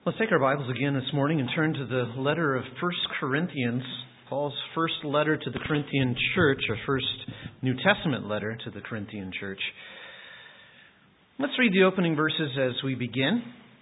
Let's take our Bibles again this morning and turn to the letter of 1 Corinthians, Paul's first letter to the Corinthian church, or first New Testament letter to the Corinthian church. Let's read the opening verses as we begin.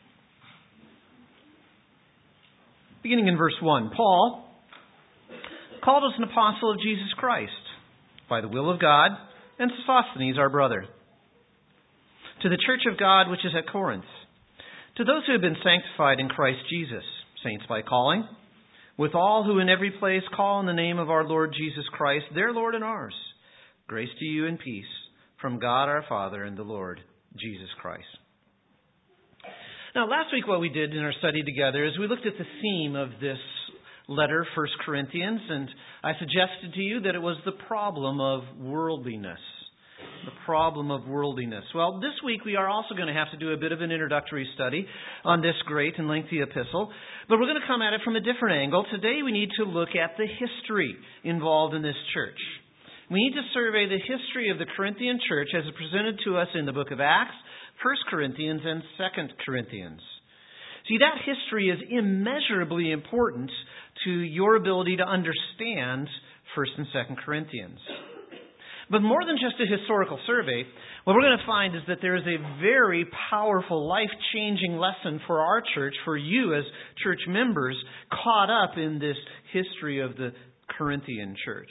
Beginning in verse 1, Paul, called as an apostle of Jesus Christ, by the will of God, and Sosthenes our brother, to the church of God which is at Corinth, to those who have been sanctified in Christ Jesus, saints by calling, with all who in every place call on the name of our Lord Jesus Christ, their Lord and ours, grace to you and peace from God our Father and the Lord Jesus Christ. Now, last week what we did in our study together is we looked at the theme of this letter, 1 Corinthians, and I suggested to you that it was the problem of worldliness. The problem of worldliness. Well, this week we are also going to have to do a bit of an introductory study on this great and lengthy epistle, but we're going to come at it from a different angle. Today we need to look at the history involved in this church. We need to survey the history of the Corinthian church as it presented to us in the book of Acts, 1 Corinthians, and 2 Corinthians. See, that history is immeasurably important to your ability to understand 1 and 2 Corinthians. But more than just a historical survey, what we're going to find is that there is a very powerful, life-changing lesson for our church, for you as church members, caught up in this history of the Corinthian church.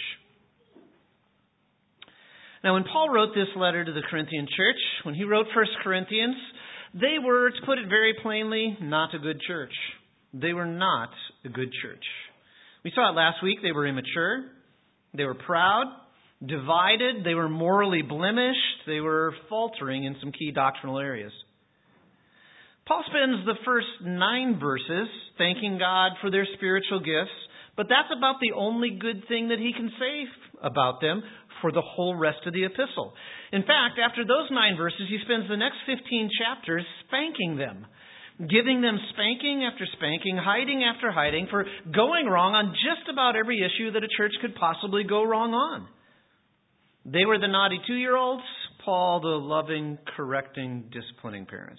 Now, when Paul wrote this letter to the Corinthian church, when he wrote 1 Corinthians, they were, to put it very plainly, not a good church. They were not a good church. We saw it last week. They were immature. They were proud. Divided, they were morally blemished, they were faltering in some key doctrinal areas. Paul spends the first 9 verses thanking God for their spiritual gifts, but that's about the only good thing that he can say about them for the whole rest of the epistle. In fact, after those 9 verses, he spends the next 15 chapters spanking them, giving them spanking after spanking, hiding after hiding, for going wrong on just about every issue that a church could possibly go wrong on. They were the naughty 2-year-olds, Paul the loving, correcting, disciplining parents.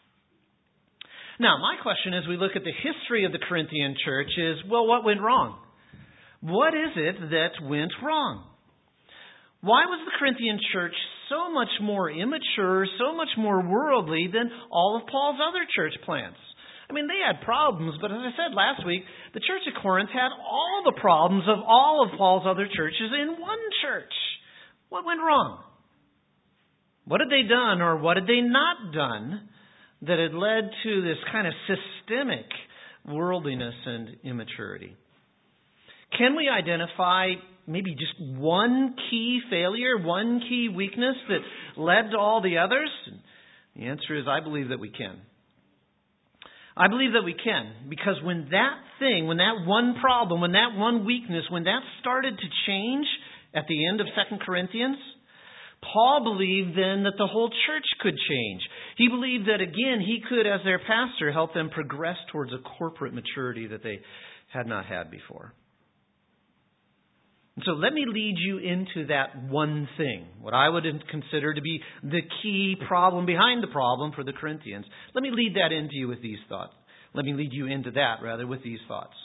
Now, my question as we look at the history of the Corinthian church is, well, what went wrong? What is it that went wrong? Why was the Corinthian church so much more immature, so much more worldly than all of Paul's other church plants? I mean, they had problems, but as I said last week, the church of Corinth had all the problems of all of Paul's other churches in one church. What went wrong? What had they done or what had they not done that had led to this kind of systemic worldliness and immaturity? Can we identify maybe just one key failure, one key weakness that led to all the others? The answer is, I believe that we can. I believe that we can, because when that thing, when that one problem, when that one weakness, when that started to change at the end of 2 Corinthians, Paul believed then that the whole church could change. He believed that, again, he could, as their pastor, help them progress towards a corporate maturity that they had not had before. And so let me lead you into that one thing, what I would consider to be the key problem behind the problem for the Corinthians. Let me lead that into you with these thoughts. Let me lead you into that, rather, with these thoughts.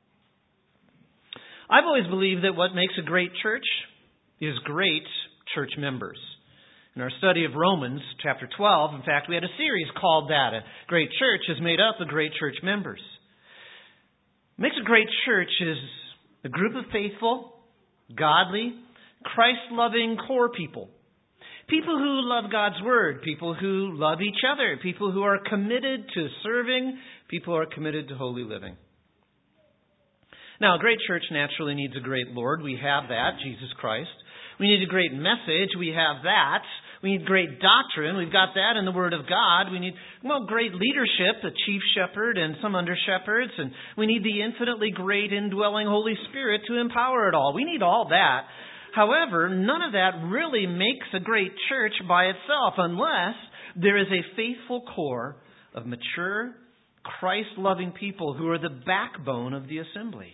I've always believed that what makes a great church is great church members. In our study of Romans chapter 12, in fact, we had a series called that. A great church is made up of great church members. What makes a great church is a group of faithful, godly, Christ-loving core people. People who love God's Word, people who love each other, people who are committed to serving, people who are committed to holy living. Now, a great church naturally needs a great Lord. We have that, Jesus Christ. We need a great message. We have that. We need great doctrine. We've got that in the Word of God. We need, great leadership, a chief shepherd and some under shepherds. And we need the infinitely great indwelling Holy Spirit to empower it all. We need all that. However, none of that really makes a great church by itself unless there is a faithful core of mature, Christ-loving people who are the backbone of the assembly.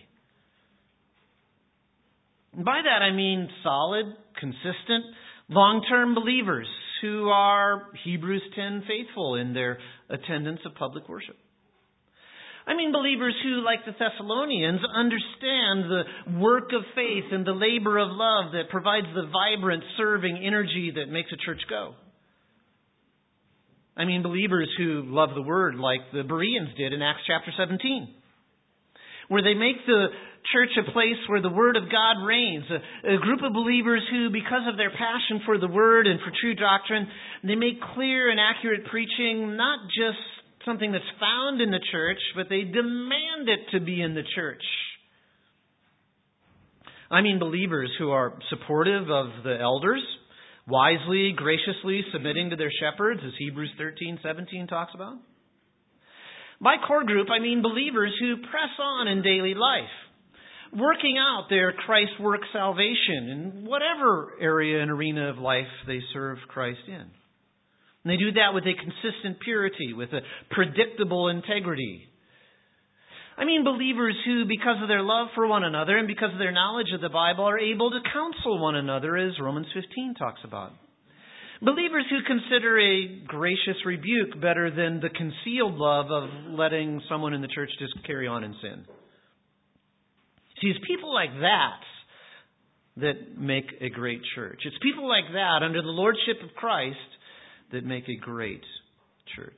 By that I mean solid, consistent, long-term believers who are Hebrews 10 faithful in their attendance of public worship. I mean believers who, like the Thessalonians, understand the work of faith and the labor of love that provides the vibrant, serving energy that makes a church go. I mean believers who love the Word like the Bereans did in Acts chapter 17, where they make the church a place where the Word of God reigns. A group of believers who, because of their passion for the Word and for true doctrine, they make clear and accurate preaching not just something that's found in the church, but they demand it to be in the church. I mean believers who are supportive of the elders, wisely, graciously submitting to their shepherds, as Hebrews 13:17 talks about. By core group, I mean believers who press on in daily life, working out their Christ work salvation in whatever area and arena of life they serve Christ in. And they do that with a consistent purity, with a predictable integrity. I mean believers who, because of their love for one another and because of their knowledge of the Bible, are able to counsel one another, as Romans 15 talks about. Believers who consider a gracious rebuke better than the concealed love of letting someone in the church just carry on in sin. See, it's people like that make a great church. It's people like that, under the lordship of Christ, that make a great church.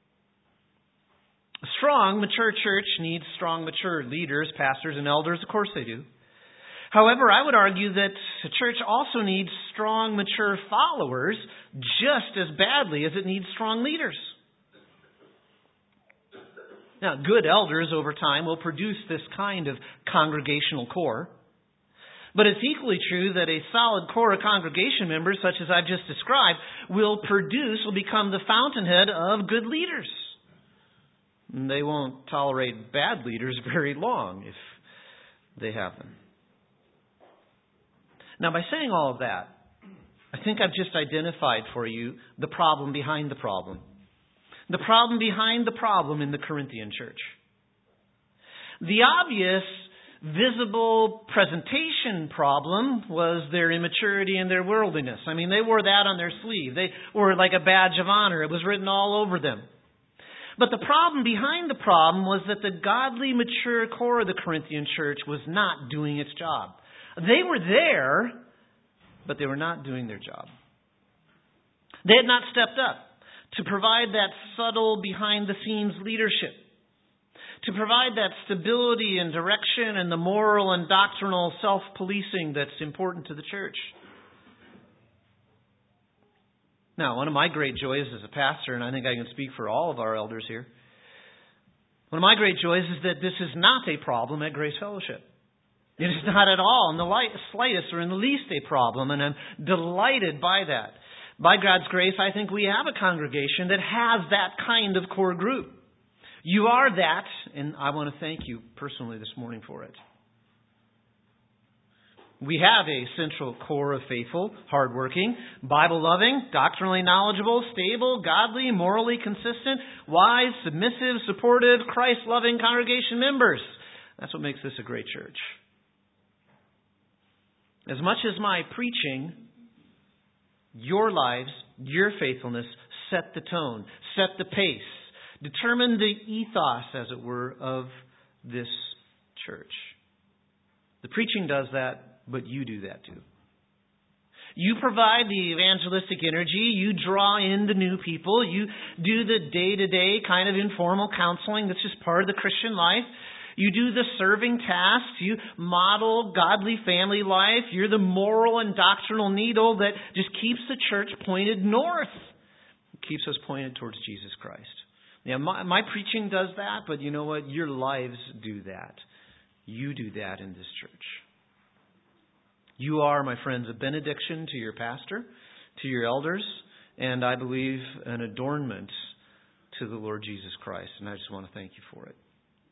A strong, mature church needs strong, mature leaders, pastors, and elders. Of course they do. However, I would argue that a church also needs strong, mature followers just as badly as it needs strong leaders. Now, good elders over time will produce this kind of congregational core. But it's equally true that a solid core of congregation members, such as I've just described, will become the fountainhead of good leaders. And they won't tolerate bad leaders very long if they have them. Now, by saying all of that, I think I've just identified for you the problem behind the problem. The problem behind the problem in the Corinthian church. The obvious, visible presentation problem was their immaturity and their worldliness. I mean, they wore that on their sleeve. They wore it like a badge of honor. It was written all over them. But the problem behind the problem was that the godly, mature core of the Corinthian church was not doing its job. They were there, but they were not doing their job. They had not stepped up to provide that subtle, behind-the-scenes leadership, to provide that stability and direction and the moral and doctrinal self-policing that's important to the church. Now, one of my great joys as a pastor, and I think I can speak for all of our elders here, one of my great joys is that this is not a problem at Grace Fellowship. It is not at all in the slightest or in the least a problem, and I'm delighted by that. By God's grace, I think we have a congregation that has that kind of core group. You are that, and I want to thank you personally this morning for it. We have a central core of faithful, hardworking, Bible-loving, doctrinally knowledgeable, stable, godly, morally consistent, wise, submissive, supportive, Christ-loving congregation members. That's what makes this a great church. As much as my preaching, your lives, your faithfulness set the tone, set the pace, determine the ethos, as it were, of this church. The preaching does that, but you do that too. You provide the evangelistic energy. You draw in the new people. You do the day-to-day kind of informal counseling. That's just part of the Christian life. You do the serving tasks. You model godly family life. You're the moral and doctrinal needle that just keeps the church pointed north. It keeps us pointed towards Jesus Christ. Yeah, my preaching does that, but you know what? Your lives do that. You do that in this church. You are, my friends, a benediction to your pastor, to your elders, and I believe an adornment to the Lord Jesus Christ. And I just want to thank you for it.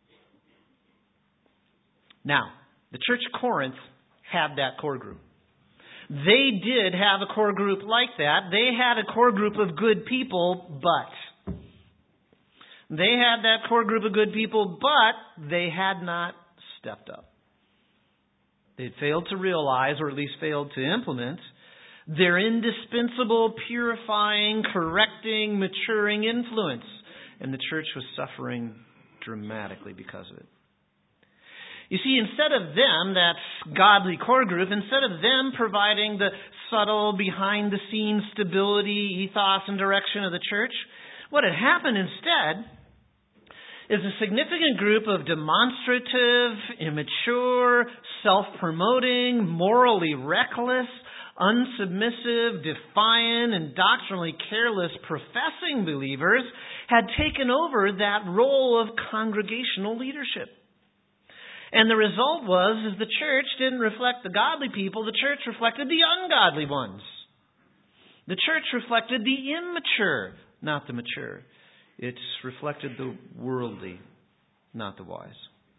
Now, the church of Corinth had that core group. They did have a core group like that. They had a core group of good people, but they had that core group of good people, but they had not stepped up. They'd failed to realize, or at least failed to implement, their indispensable, purifying, correcting, maturing influence. And the church was suffering dramatically because of it. You see, instead of them, that godly core group, instead of them providing the subtle, behind-the-scenes stability, ethos, and direction of the church, what had happened instead is a significant group of demonstrative, immature, self-promoting, morally reckless, unsubmissive, defiant, and doctrinally careless professing believers had taken over that role of congregational leadership. And the result was, is the church didn't reflect the godly people, the church reflected the ungodly ones. The church reflected the immature, not the mature. It reflected the worldly, not the wise.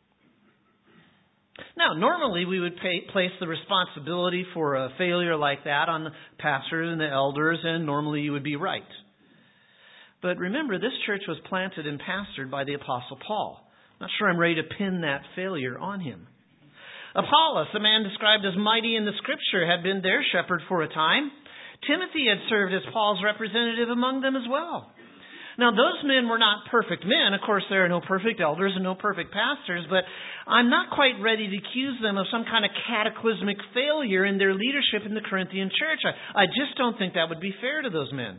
Now, normally we would place the responsibility for a failure like that on the pastors and the elders, and normally you would be right. But remember, this church was planted and pastored by the Apostle Paul. Not sure I'm ready to pin that failure on him. Apollos, a man described as mighty in the Scripture, had been their shepherd for a time. Timothy had served as Paul's representative among them as well. Now, those men were not perfect men. Of course, there are no perfect elders and no perfect pastors, but I'm not quite ready to accuse them of some kind of cataclysmic failure in their leadership in the Corinthian church. I just don't think that would be fair to those men.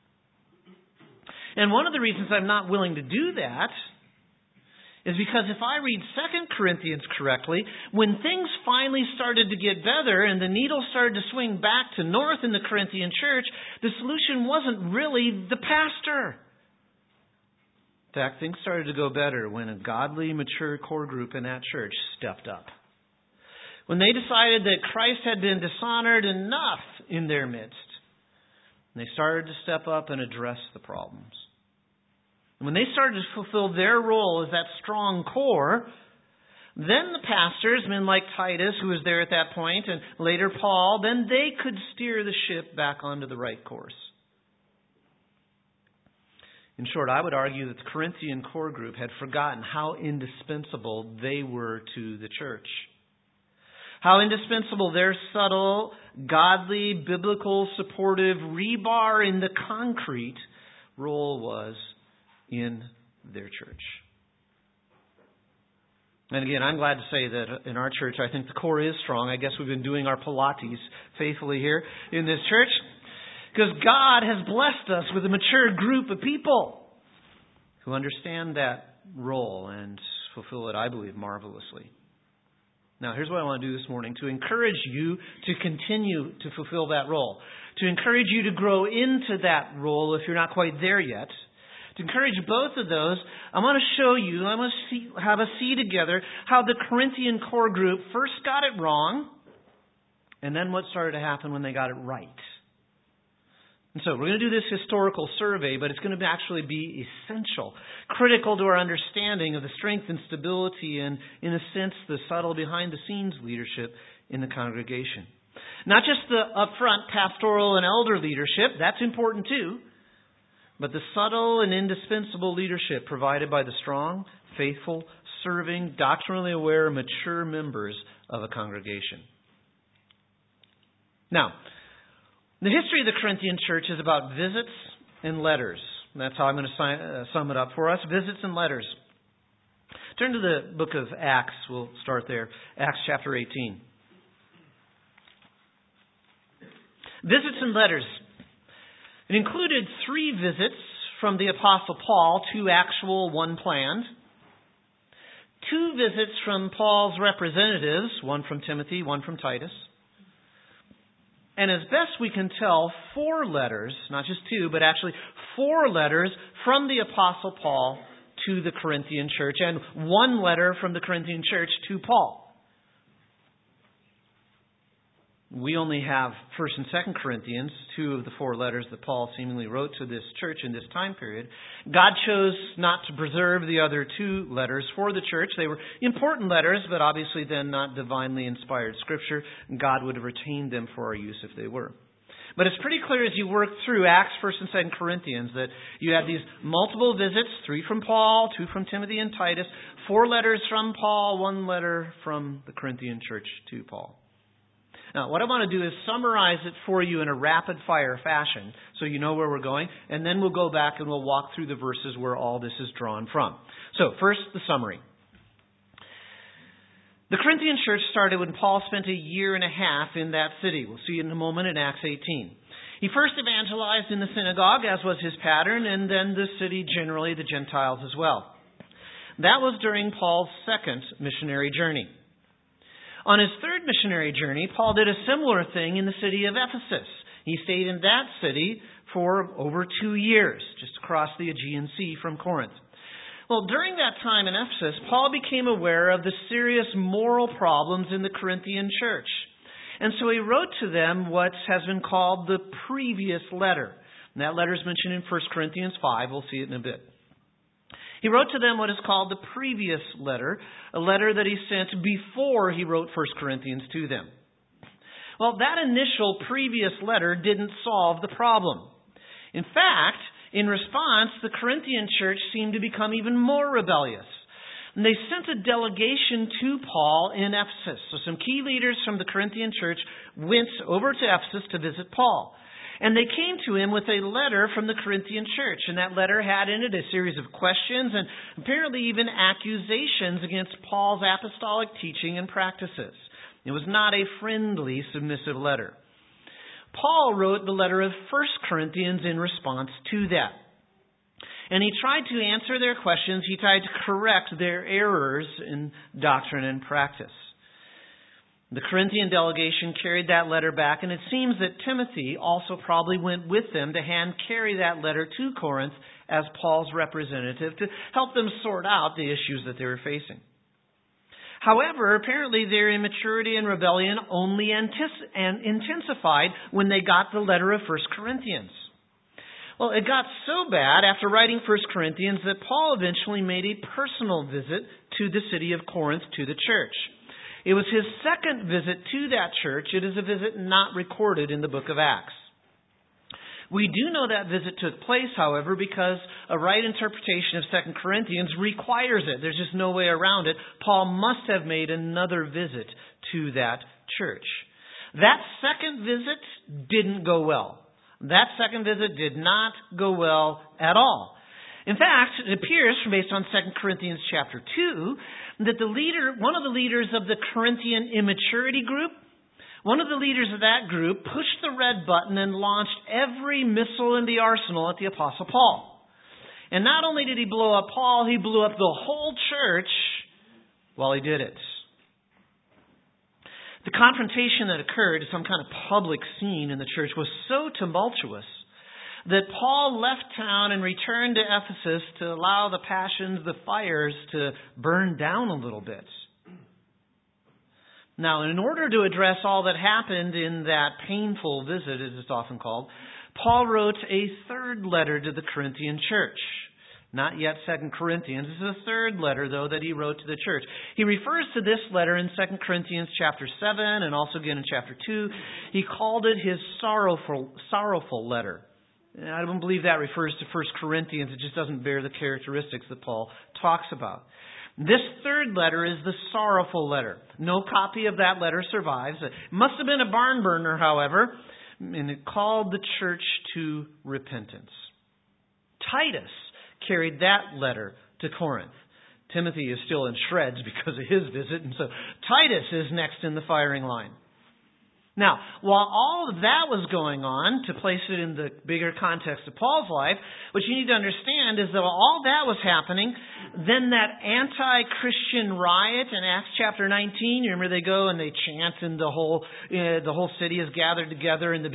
And one of the reasons I'm not willing to do that is because if I read 2 Corinthians correctly, when things finally started to get better and the needle started to swing back to north in the Corinthian church, the solution wasn't really the pastor. In fact, things started to go better when a godly, mature core group in that church stepped up. When they decided that Christ had been dishonored enough in their midst, and they started to step up and address the problems. And when they started to fulfill their role as that strong core, then the pastors, men like Titus, who was there at that point, and later Paul, then they could steer the ship back onto the right course. In short, I would argue that the Corinthian core group had forgotten how indispensable they were to the church. How indispensable their subtle, godly, biblical, supportive, rebar in the concrete role was in their church. And again, I'm glad to say that in our church, I think the core is strong. I guess we've been doing our Pilates faithfully here in this church, because God has blessed us with a mature group of people who understand that role and fulfill it, I believe, marvelously. Now, here's what I want to do this morning, to encourage you to continue to fulfill that role, to encourage you to grow into that role if you're not quite there yet. To encourage both of those, I want to show you, I want to have us see together how the Corinthian core group first got it wrong, and then what started to happen when they got it right. And so we're going to do this historical survey, but it's going to actually be essential, critical to our understanding of the strength and stability and, in a sense, the subtle behind-the-scenes leadership in the congregation. Not just the upfront pastoral and elder leadership, that's important too, but the subtle and indispensable leadership provided by the strong, faithful, serving, doctrinally aware, mature members of a congregation. Now, the history of the Corinthian church is about visits and letters. That's how I'm going to sum it up for us. Visits and letters. Turn to the book of Acts. We'll start there. Acts chapter 18. Visits and letters. It included 3 visits from the Apostle Paul, 2 actual, 1 planned. 2 visits from Paul's representatives, 1 from Timothy, 1 from Titus. And as best we can tell, 4 letters, not just 2, but actually 4 letters from the Apostle Paul to the Corinthian church, and 1 letter from the Corinthian church to Paul. We only have 1 and 2 Corinthians, 2 of the 4 letters that Paul seemingly wrote to this church in this time period. God chose not to preserve the other 2 letters for the church. They were important letters, but obviously then not divinely inspired scripture. God would have retained them for our use if they were. But it's pretty clear as you work through Acts, 1 and 2 Corinthians, that you have these multiple visits, 3 from Paul, 2 from Timothy and Titus, 4 letters from Paul, 1 letter from the Corinthian church to Paul. Now, what I want to do is summarize it for you in a rapid-fire fashion so you know where we're going, and then we'll go back and we'll walk through the verses where all this is drawn from. So, first, the summary. The Corinthian church started when Paul spent a year and a half in that city. We'll see it in a moment in Acts 18. He first evangelized in the synagogue, as was his pattern, and then the city generally, the Gentiles as well. That was during Paul's second missionary journey. On his third missionary journey, Paul did a similar thing in the city of Ephesus. He stayed in that city for over 2 years, just across the Aegean Sea from Corinth. Well, during that time in Ephesus, Paul became aware of the serious moral problems in the Corinthian church. And so he wrote to them what has been called the previous letter. And that letter is mentioned in 1 Corinthians 5. We'll see it in a bit. He wrote to them what is called the previous letter, a letter that he sent before he wrote 1 Corinthians to them. Well, that initial previous letter didn't solve the problem. In fact, in response, the Corinthian church seemed to become even more rebellious. And they sent a delegation to Paul in Ephesus. So some key leaders from the Corinthian church went over to Ephesus to visit Paul. And they came to him with a letter from the Corinthian church. And that letter had in it a series of questions and apparently even accusations against Paul's apostolic teaching and practices. It was not a friendly, submissive letter. Paul wrote the letter of 1 Corinthians in response to that. And he tried to answer their questions. He tried to correct their errors in doctrine and practice. The Corinthian delegation carried that letter back, and it seems that Timothy also probably went with them to hand carry that letter to Corinth as Paul's representative to help them sort out the issues that they were facing. However, apparently their immaturity and rebellion only intensified when they got the letter of 1 Corinthians. Well, it got so bad after writing 1 Corinthians that Paul eventually made a personal visit to the city of Corinth to the church. It was his second visit to that church. It is a visit not recorded in the book of Acts. We do know that visit took place, however, because a right interpretation of 2 Corinthians requires it. There's just no way around it. Paul must have made another visit to that church. That second visit didn't go well. That second visit did not go well at all. In fact, it appears, based on 2 Corinthians chapter 2, that one of the leaders of the Corinthian immaturity group, one of the leaders of that group pushed the red button and launched every missile in the arsenal at the Apostle Paul. And not only did he blow up Paul, he blew up the whole church while he did it. The confrontation that occurred, some kind of public scene in the church, was so tumultuous that Paul left town and returned to Ephesus to allow the passions, the fires, to burn down a little bit. Now, in order to address all that happened in that painful visit, as it's often called, Paul wrote a third letter to the Corinthian church. Not yet 2 Corinthians. This is a third letter, though, that he wrote to the church. He refers to this letter in 2 Corinthians chapter 7 and also again in chapter 2. He called it his sorrowful letter. I don't believe that refers to 1 Corinthians. It just doesn't bear the characteristics that Paul talks about. This third letter is the sorrowful letter. No copy of that letter survives. It must have been a barn burner, however, and it called the church to repentance. Titus carried that letter to Corinth. Timothy is still in shreds because of his visit, and so Titus is next in the firing line. Now, while all of that was going on, to place it in the bigger context of Paul's life, what you need to understand is that while all that was happening, then that anti-Christian riot in Acts chapter 19, you remember they go and they chant and the whole city is gathered together in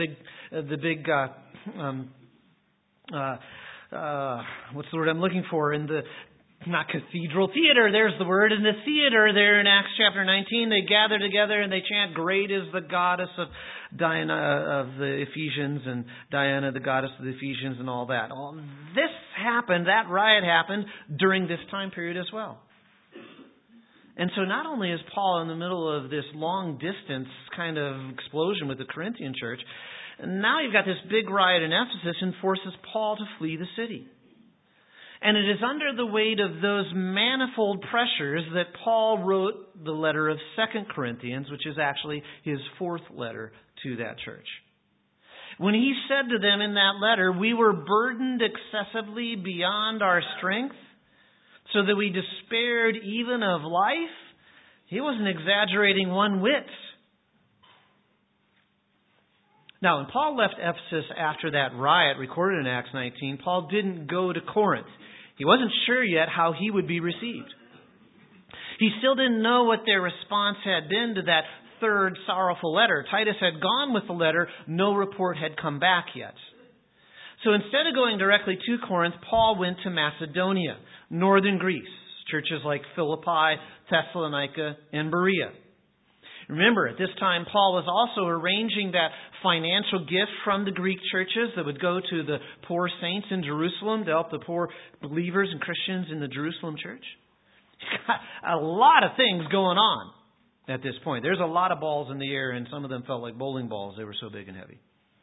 what's the word I'm looking for? In the, not cathedral, theater, there's the word. In the theater there in Acts chapter 19, they gather together and they chant, "Great is the goddess of Diana of the Ephesians," and Diana, the goddess of the Ephesians, and all that. All this happened, that riot happened during this time period as well. And so not only is Paul in the middle of this long distance kind of explosion with the Corinthian church, now you've got this big riot in Ephesus and forces Paul to flee the city. And it is under the weight of those manifold pressures that Paul wrote the letter of 2 Corinthians, which is actually his fourth letter to that church. When he said to them in that letter, we were burdened excessively beyond our strength, so that we despaired even of life, he wasn't exaggerating one whit. Now, when Paul left Ephesus after that riot recorded in Acts 19, Paul didn't go to Corinth. He wasn't sure yet how he would be received. He still didn't know what their response had been to that third sorrowful letter. Titus had gone with the letter. No report had come back yet. So instead of going directly to Corinth, Paul went to Macedonia, northern Greece, churches like Philippi, Thessalonica, and Berea. Remember, at this time, Paul was also arranging that financial gift from the Greek churches that would go to the poor saints in Jerusalem to help the poor believers and Christians in the Jerusalem church. He's got a lot of things going on at this point. There's a lot of balls in the air, and some of them felt like bowling balls. They were so big and heavy.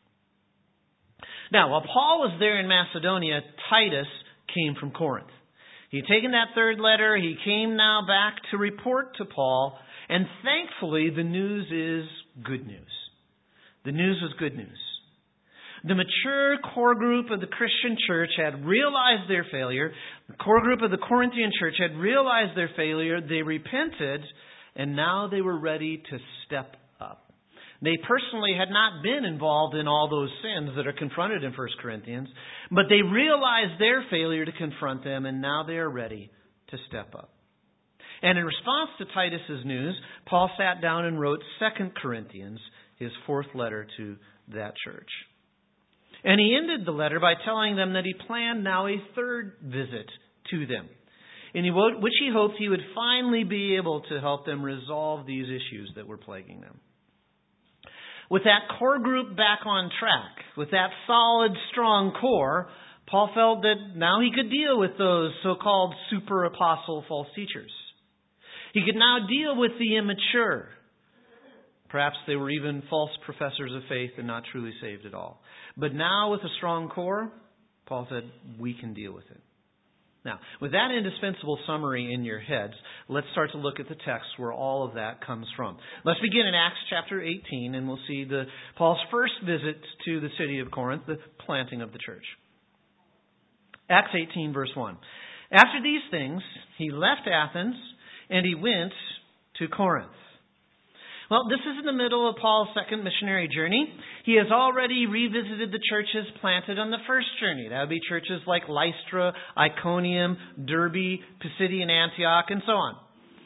Now, while Paul was there in Macedonia, Titus came from Corinth. He had taken that third letter. He came now back to report to Paul. And thankfully, the news is good news. The news was good news. The mature core group of the Christian church had realized their failure. The core group of the Corinthian church had realized their failure. They repented, and now they were ready to step up. They personally had not been involved in all those sins that are confronted in 1 Corinthians, but they realized their failure to confront them, and now they are ready to step up. And in response to Titus's news, Paul sat down and wrote 2 Corinthians, his fourth letter to that church. And he ended the letter by telling them that he planned now a third visit to them, in which he hoped he would finally be able to help them resolve these issues that were plaguing them. With that core group back on track, with that solid, strong core, Paul felt that now he could deal with those so-called super apostle false teachers. He could now deal with the immature. Perhaps they were even false professors of faith and not truly saved at all. But now with a strong core, Paul said, we can deal with it. Now, with that indispensable summary in your heads, let's start to look at the text where all of that comes from. Let's begin in Acts chapter 18, and we'll see Paul's first visit to the city of Corinth, the planting of the church. Acts 18, verse 1. After these things, he left Athens, and he went to Corinth. Well, this is in the middle of Paul's second missionary journey. He has already revisited the churches planted on the first journey. That would be churches like Lystra, Iconium, Derbe, Pisidian Antioch, and so on.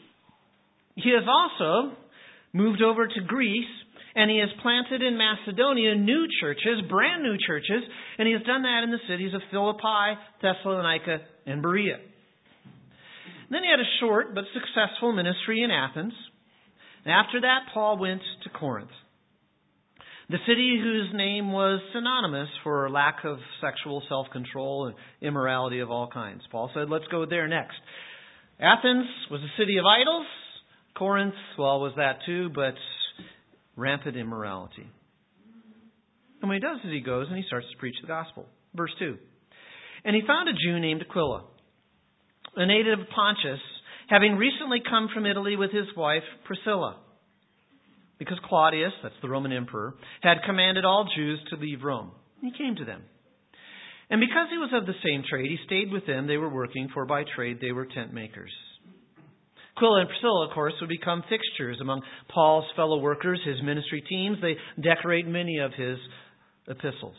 He has also moved over to Greece, and he has planted in Macedonia new churches, brand new churches, and he has done that in the cities of Philippi, Thessalonica, and Berea. Then he had a short but successful ministry in Athens. And after that, Paul went to Corinth, the city whose name was synonymous for lack of sexual self-control and immorality of all kinds. Paul said, let's go there next. Athens was a city of idols. Corinth, well, was that too, but rampant immorality. And what he does is he goes and he starts to preach the gospel. Verse 2. And he found a Jew named Aquila, a native of Pontus, having recently come from Italy with his wife Priscilla, because Claudius, that's the Roman emperor, had commanded all Jews to leave Rome. He came to them. And because he was of the same trade, he stayed with them. They were working, for by trade they were tent makers. Aquila and Priscilla, of course, would become fixtures among Paul's fellow workers, his ministry teams. They decorate many of his epistles.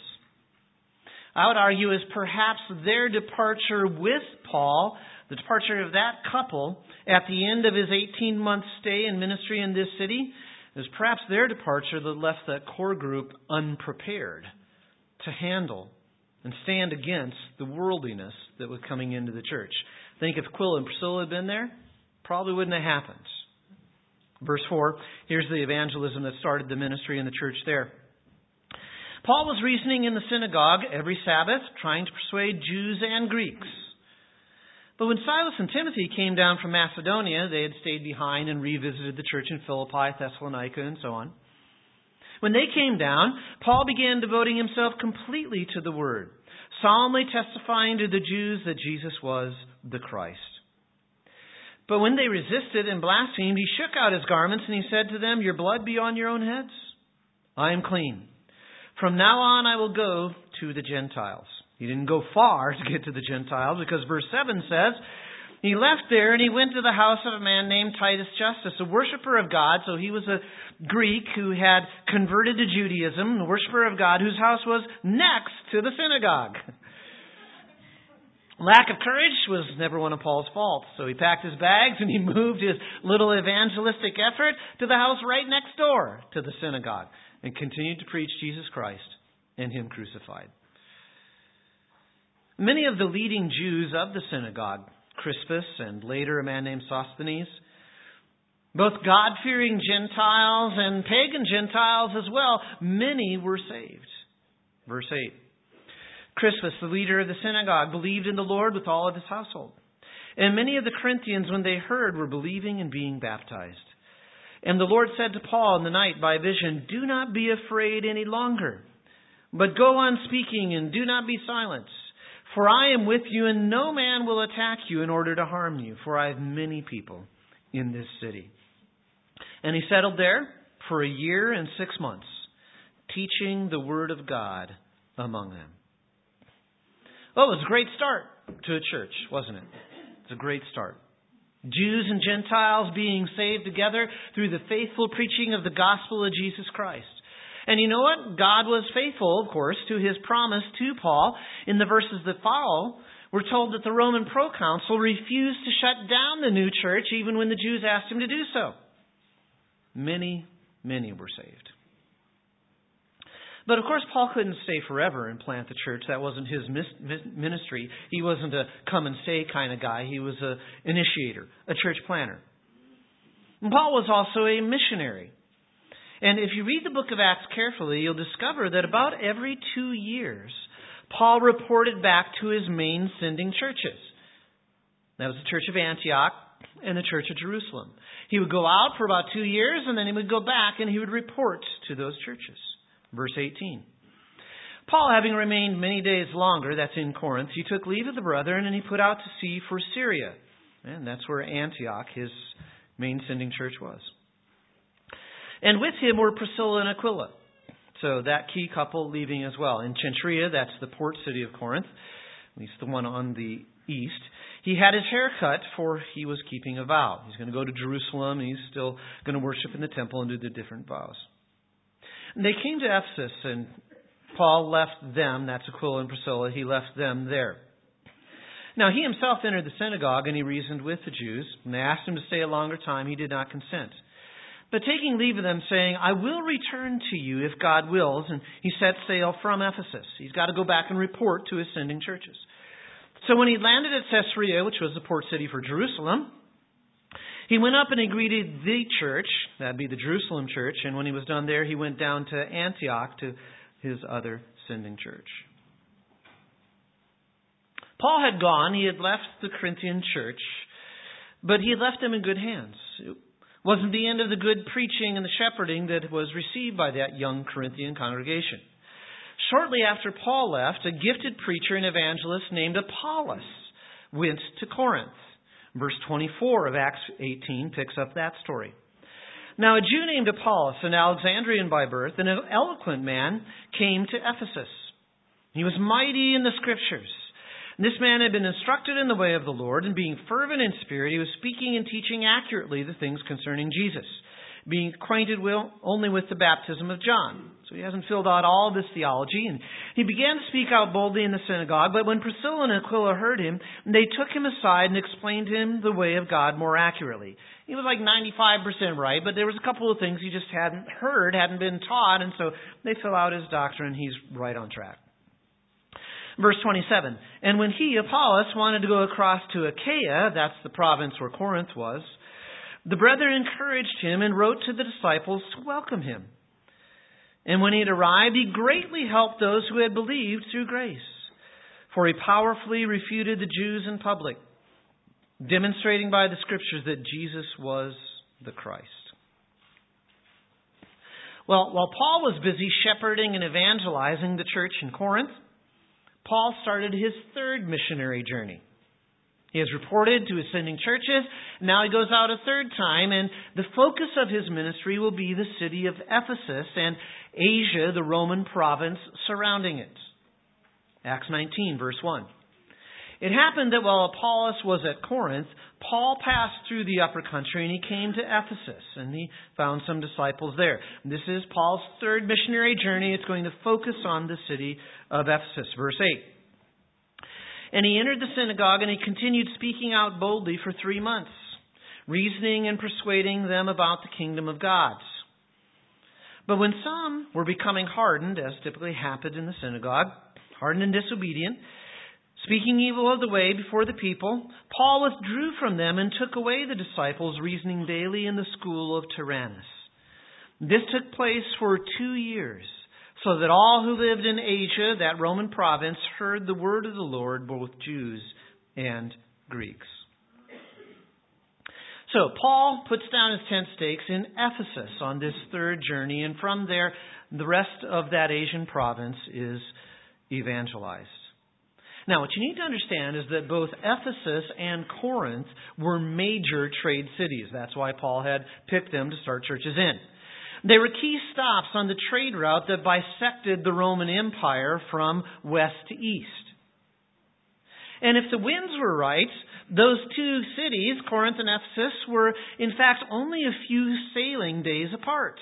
I would argue is perhaps their departure with Paul, the departure of that couple at the end of his 18-month stay in ministry in this city, is perhaps their departure that left that core group unprepared to handle and stand against the worldliness that was coming into the church. I think if Aquila and Priscilla had been there, probably wouldn't have happened. Verse 4, here's the evangelism that started the ministry in the church there. Paul was reasoning in the synagogue every Sabbath, trying to persuade Jews and Greeks. But when Silas and Timothy came down from Macedonia, they had stayed behind and revisited the church in Philippi, Thessalonica, and so on. When they came down, Paul began devoting himself completely to the Word, solemnly testifying to the Jews that Jesus was the Christ. But when they resisted and blasphemed, he shook out his garments and he said to them, "Your blood be on your own heads. I am clean. From now on I will go to the Gentiles." He didn't go far to get to the Gentiles, because verse 7 says, he left there and he went to the house of a man named Titus Justus, a worshiper of God. So he was a Greek who had converted to Judaism, a worshiper of God, whose house was next to the synagogue. Lack of courage was never one of Paul's faults. So he packed his bags and he moved his little evangelistic effort to the house right next door to the synagogue and continued to preach Jesus Christ and Him crucified. Many of the leading Jews of the synagogue, Crispus and later a man named Sosthenes, both God-fearing Gentiles and pagan Gentiles as well, many were saved. Verse 8. Crispus, the leader of the synagogue, believed in the Lord with all of his household. And many of the Corinthians, when they heard, were believing and being baptized. And the Lord said to Paul in the night by vision, "Do not be afraid any longer, but go on speaking and do not be silent. For I am with you, and no man will attack you in order to harm you, for I have many people in this city." And he settled there for 1 year and 6 months, teaching the word of God among them. Well, it was a great start to a church, wasn't it? It's a great start. Jews and Gentiles being saved together through the faithful preaching of the gospel of Jesus Christ. And you know what? God was faithful, of course, to His promise to Paul. In the verses that follow, we're told that the Roman proconsul refused to shut down the new church even when the Jews asked him to do so. Many were saved. But of course, Paul couldn't stay forever and plant the church. That wasn't his ministry. He wasn't a come and stay kind of guy. He was an initiator, a church planner. And Paul was also a missionary. And if you read the book of Acts carefully, you'll discover that about every 2 years, Paul reported back to his main sending churches. That was the church of Antioch and the church of Jerusalem. He would go out for about 2 years, and then he would go back and he would report to those churches. Verse 18. Paul, having remained many days longer, that's in Corinth, he took leave of the brethren and he put out to sea for Syria. And that's where Antioch, his main sending church, was. And with him were Priscilla and Aquila. So that key couple leaving as well. In Cenchrea, that's the port city of Corinth, at least the one on the east. He had his hair cut, for he was keeping a vow. He's going to go to Jerusalem, and he's still going to worship in the temple and do the different vows. And they came to Ephesus, and Paul left them, that's Aquila and Priscilla, he left them there. Now he himself entered the synagogue, and he reasoned with the Jews. And they asked him to stay a longer time. He did not consent. But taking leave of them, saying, "I will return to you if God wills," and he set sail from Ephesus. He's got to go back and report to his sending churches. So when he landed at Caesarea, which was the port city for Jerusalem, he went up and he greeted the church, that'd be the Jerusalem church, and when he was done there, he went down to Antioch to his other sending church. Paul had gone, he had left the Corinthian church, but he had left them in good hands. It wasn't the end of the good preaching and the shepherding that was received by that young Corinthian congregation. Shortly after Paul left, a gifted preacher and evangelist named Apollos went to Corinth. Verse 24 of Acts 18 picks up that story. Now a Jew named Apollos, an Alexandrian by birth, and an eloquent man, came to Ephesus. He was mighty in the Scriptures. This man had been instructed in the way of the Lord, and being fervent in spirit, he was speaking and teaching accurately the things concerning Jesus, being acquainted only with the baptism of John. So he hasn't filled out all of this theology. And he began to speak out boldly in the synagogue. But when Priscilla and Aquila heard him, they took him aside and explained to him the way of God more accurately. He was like 95% right, but there was a couple of things he just hadn't heard, hadn't been taught, and so they fill out his doctrine. He's right on track. Verse 27, and when he, Apollos, wanted to go across to Achaia, that's the province where Corinth was, the brethren encouraged him and wrote to the disciples to welcome him. And when he had arrived, he greatly helped those who had believed through grace. For he powerfully refuted the Jews in public, demonstrating by the Scriptures that Jesus was the Christ. Well, while Paul was busy shepherding and evangelizing the church in Corinth, Paul started his third missionary journey. He has reported to ascending churches. Now he goes out a third time, and the focus of his ministry will be the city of Ephesus and Asia, the Roman province surrounding it. Acts 19, verse 1. It happened that while Apollos was at Corinth, Paul passed through the upper country and he came to Ephesus and he found some disciples there. This is Paul's third missionary journey. It's going to focus on the city of Ephesus. Verse 8. And he entered the synagogue and he continued speaking out boldly for 3 months, reasoning and persuading them about the kingdom of God. But when some were becoming hardened, as typically happened in the synagogue, hardened and disobedient, speaking evil of the way before the people, Paul withdrew from them and took away the disciples, reasoning daily in the school of Tyrannus. This took place for 2 years, so that all who lived in Asia, that Roman province, heard the word of the Lord, both Jews and Greeks. So Paul puts down his tent stakes in Ephesus on this third journey, and from there, the rest of that Asian province is evangelized. Now, what you need to understand is that both Ephesus and Corinth were major trade cities. That's why Paul had picked them to start churches in. They were key stops on the trade route that bisected the Roman Empire from west to east. And if the winds were right, those two cities, Corinth and Ephesus, were in fact only a few sailing days apart.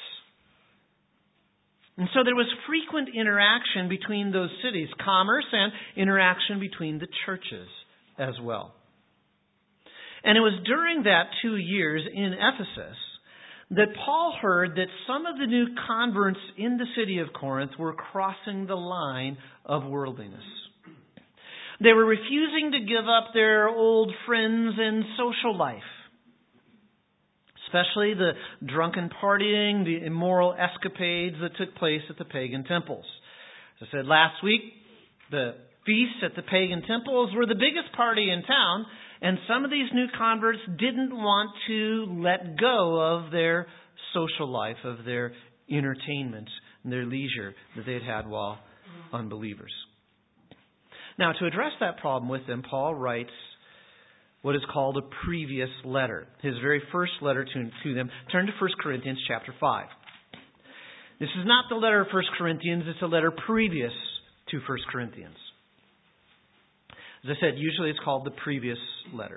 And so there was frequent interaction between those cities, commerce and interaction between the churches as well. And it was during that 2 years in Ephesus that Paul heard that some of the new converts in the city of Corinth were crossing the line of worldliness. They were refusing to give up their old friends and social life, especially the drunken partying, the immoral escapades that took place at the pagan temples. As I said last week, the feasts at the pagan temples were the biggest party in town, and some of these new converts didn't want to let go of their social life, of their entertainment and their leisure that they'd had while unbelievers. Now, to address that problem with them, Paul writes what is called a previous letter. His very first letter to them. Turn to 1 Corinthians chapter 5. This is not the letter of 1 Corinthians, it's a letter previous to 1 Corinthians. As I said, usually it's called the previous letter.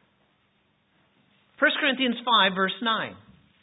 1 Corinthians 5, verse 9.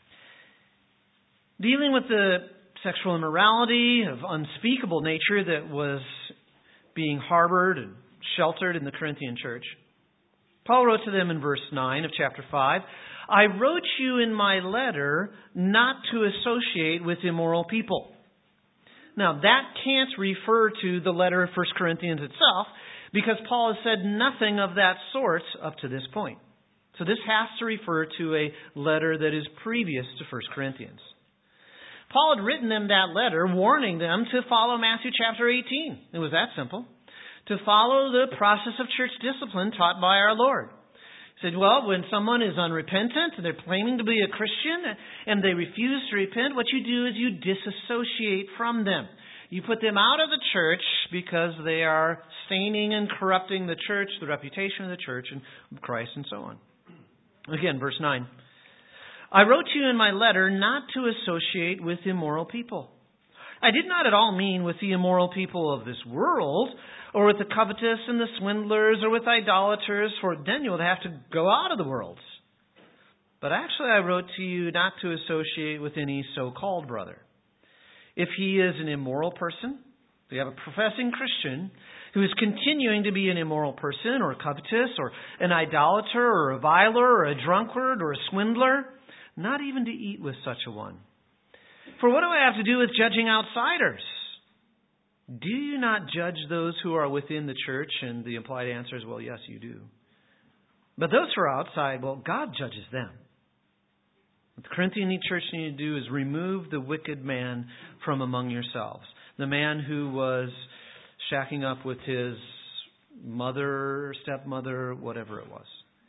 Dealing with the sexual immorality of unspeakable nature that was being harbored and sheltered in the Corinthian church, Paul wrote to them in verse 9 of chapter 5, I wrote you in my letter not to associate with immoral people. Now, that can't refer to the letter of 1 Corinthians itself, because Paul has said nothing of that sort up to this point. So this has to refer to a letter that is previous to 1 Corinthians. Paul had written them that letter, warning them to follow Matthew chapter 18. It was that simple. To follow the process of church discipline taught by our Lord. He said, well, when someone is unrepentant, and they're claiming to be a Christian, and they refuse to repent, what you do is you disassociate from them. You put them out of the church because they are staining and corrupting the church, the reputation of the church and Christ, and so on. Again, verse 9. I wrote to you in my letter not to associate with immoral people. I did not at all mean with the immoral people of this world, or with the covetous and the swindlers, or with idolaters, for then you would have to go out of the world. But actually I wrote to you not to associate with any so-called brother. If he is an immoral person, if you have a professing Christian who is continuing to be an immoral person, or covetous, or an idolater, or a reviler, or a drunkard, or a swindler, not even to eat with such a one. For what do I have to do with judging outsiders? Do you not judge those who are within the church? And the implied answer is, well, yes, you do. But those who are outside, well, God judges them. What the Corinthian church needed to do is remove the wicked man from among yourselves. The man who was shacking up with his mother, stepmother, whatever it was.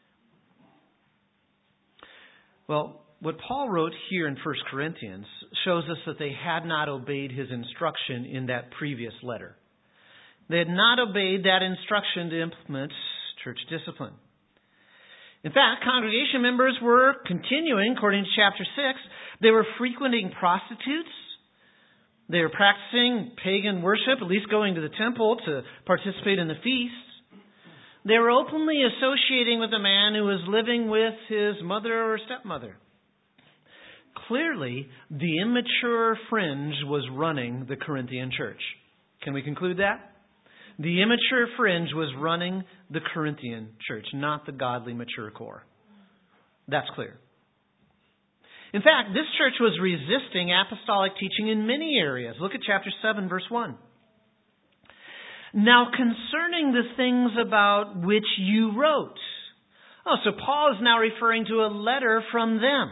Well, what Paul wrote here in 1 Corinthians shows us that they had not obeyed his instruction in that previous letter. They had not obeyed that instruction to implement church discipline. In fact, congregation members were continuing, according to chapter 6, they were frequenting prostitutes. They were practicing pagan worship, at least going to the temple to participate in the feasts. They were openly associating with a man who was living with his mother or stepmother. Clearly, the immature fringe was running the Corinthian church. Can we conclude that? The immature fringe was running the Corinthian church, not the godly mature core. That's clear. In fact, this church was resisting apostolic teaching in many areas. Look at chapter 7, verse 1. Now concerning the things about which you wrote. Oh, so Paul is now referring to a letter from them.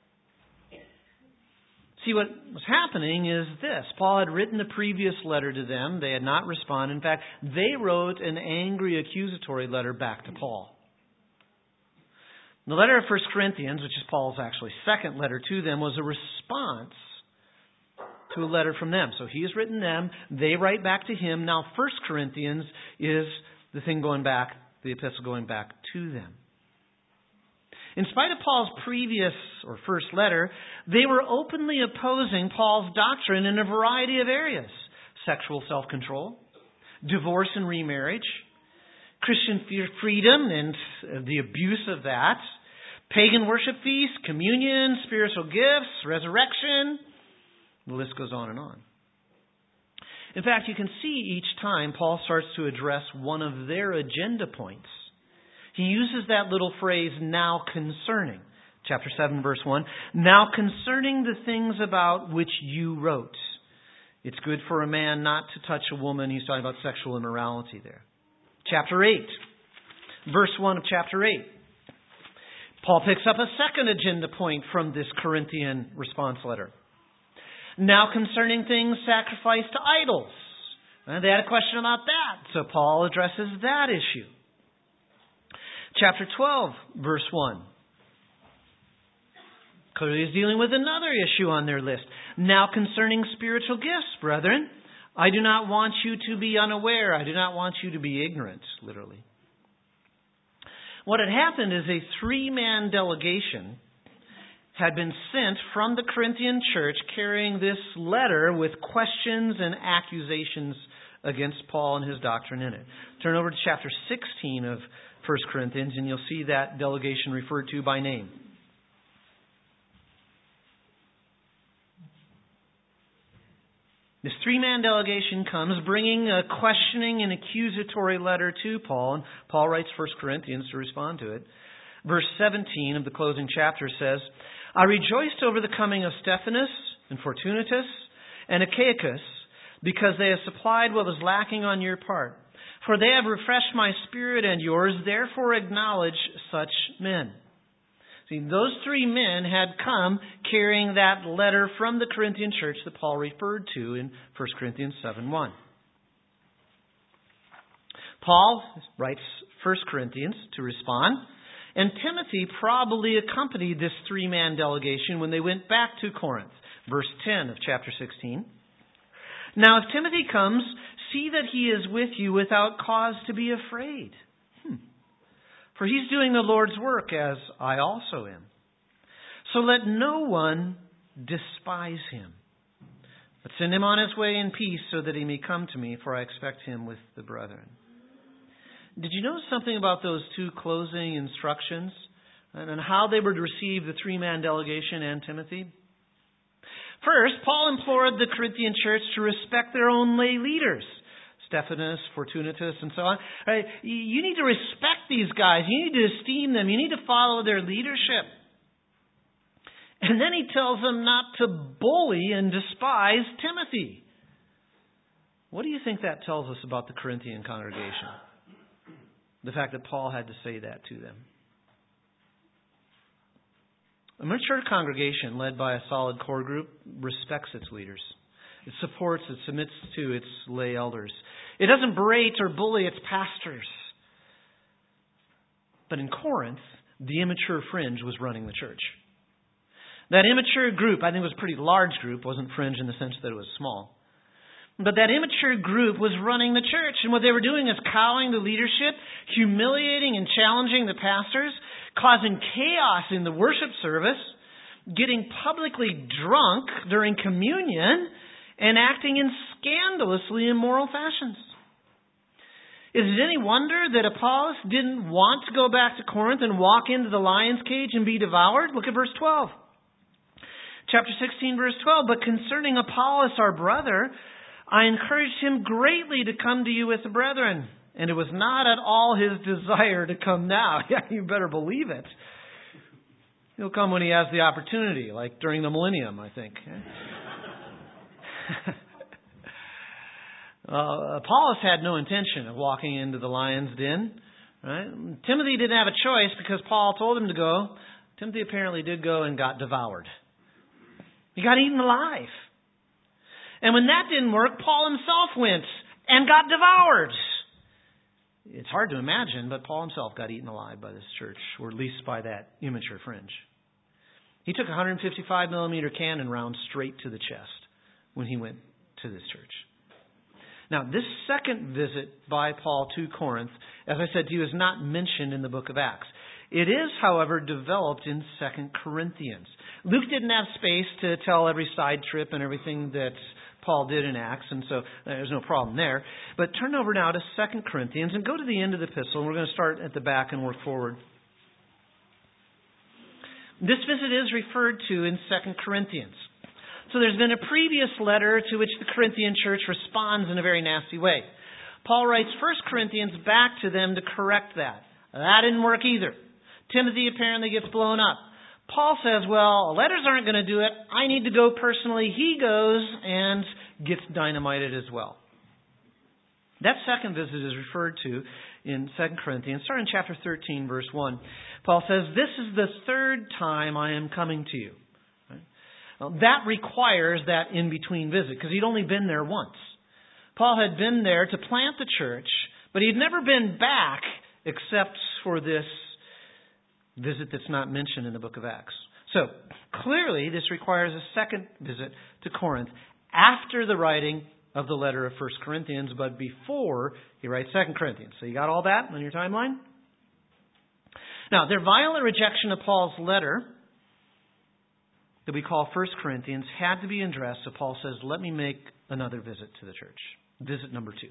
See, what was happening is this. Paul had written the previous letter to them. They had not responded. In fact, they wrote an angry accusatory letter back to Paul. The letter of 1 Corinthians, which is Paul's actually second letter to them, was a response to a letter from them. So he has written them. They write back to him. Now 1 Corinthians is the thing going back, the epistle going back to them. In spite of Paul's previous or first letter, they were openly opposing Paul's doctrine in a variety of areas. Sexual self-control, divorce and remarriage, Christian freedom and the abuse of that, pagan worship feasts, communion, spiritual gifts, resurrection. The list goes on and on. In fact, you can see each time Paul starts to address one of their agenda points, he uses that little phrase, now concerning. Chapter 7, verse 1. Now concerning the things about which you wrote. It's good for a man not to touch a woman. He's talking about sexual immorality there. Chapter 8. Verse 1 of chapter 8. Paul picks up a second agenda point from this Corinthian response letter. Now concerning things sacrificed to idols. And they had a question about that. So Paul addresses that issue. Chapter 12, verse 1. Clearly is dealing with another issue on their list. Now concerning spiritual gifts, brethren, I do not want you to be unaware. I do not want you to be ignorant, literally. What had happened is a three-man delegation had been sent from the Corinthian church carrying this letter with questions and accusations against Paul and his doctrine in it. Turn over to chapter 16 of 1 Corinthians, and you'll see that delegation referred to by name. This three-man delegation comes bringing a questioning and accusatory letter to Paul, and Paul writes 1 Corinthians to respond to it. Verse 17 of the closing chapter says, I rejoiced over the coming of Stephanas and Fortunatus and Achaicus, because they have supplied what was lacking on your part. For they have refreshed my spirit and yours, therefore acknowledge such men. See, those three men had come carrying that letter from the Corinthian church that Paul referred to in 1 Corinthians 7:1. Paul writes 1 Corinthians to respond, and Timothy probably accompanied this three-man delegation when they went back to Corinth. Verse 10 of chapter 16. Now if Timothy comes, see that he is with you without cause to be afraid. For he's doing the Lord's work, as I also am. So let no one despise him, but send him on his way in peace, so that he may come to me, for I expect him with the brethren. Did you notice something about those two closing instructions and how they were to receive the three-man delegation and Timothy? First, Paul implored the Corinthian church to respect their own lay leaders, Stephanas, Fortunatus, and so on. Right? You need to respect these guys. You need to esteem them. You need to follow their leadership. And then he tells them not to bully and despise Timothy. What do you think that tells us about the Corinthian congregation? The fact that Paul had to say that to them. A mature congregation led by a solid core group respects its leaders. It supports, it submits to its lay elders. It doesn't berate or bully its pastors. But in Corinth, the immature fringe was running the church. That immature group, I think it was a pretty large group, wasn't fringe in the sense that it was small. But that immature group was running the church, and what they were doing is cowing the leadership, humiliating and challenging the pastors, causing chaos in the worship service, getting publicly drunk during communion, and acting in scandalously immoral fashions. Is it any wonder that Apollos didn't want to go back to Corinth and walk into the lion's cage and be devoured? Look at verse 12. Chapter 16, verse 12. But concerning Apollos, our brother, I encouraged him greatly to come to you with the brethren. And it was not at all his desire to come now. Yeah, you better believe it. He'll come when he has the opportunity, like during the millennium, I think. Apollos had no intention of walking into the lion's den. Right? Timothy didn't have a choice because Paul told him to go. Timothy apparently did go and got devoured. He got eaten alive. And when that didn't work, Paul himself went and got devoured. It's hard to imagine, but Paul himself got eaten alive by this church, or at least by that immature fringe. He took a 155 millimeter cannon round straight to the chest when he went to this church. Now, this second visit by Paul to Corinth, as I said to you, is not mentioned in the book of Acts. It is, however, developed in 2 Corinthians. Luke didn't have space to tell every side trip and everything that Paul did in Acts, and so there's no problem there. But turn over now to 2 Corinthians and go to the end of the epistle, and we're going to start at the back and work forward. This visit is referred to in 2 Corinthians. So there's been a previous letter to which the Corinthian church responds in a very nasty way. Paul writes 1 Corinthians back to them to correct that. That didn't work either. Timothy apparently gets blown up. Paul says, well, letters aren't going to do it. I need to go personally. He goes and gets dynamited as well. That second visit is referred to in 2 Corinthians. Start in chapter 13, verse 1. Paul says, this is the third time I am coming to you. Well, that requires that in-between visit, because he'd only been there once. Paul had been there to plant the church, but he'd never been back except for this visit that's not mentioned in the book of Acts. So, clearly, this requires a second visit to Corinth after the writing of the letter of 1 Corinthians, but before he writes 2 Corinthians. So you got all that on your timeline? Now, their violent rejection of Paul's letter that we call 1 Corinthians had to be addressed, so Paul says, let me make another visit to the church. Visit number 2.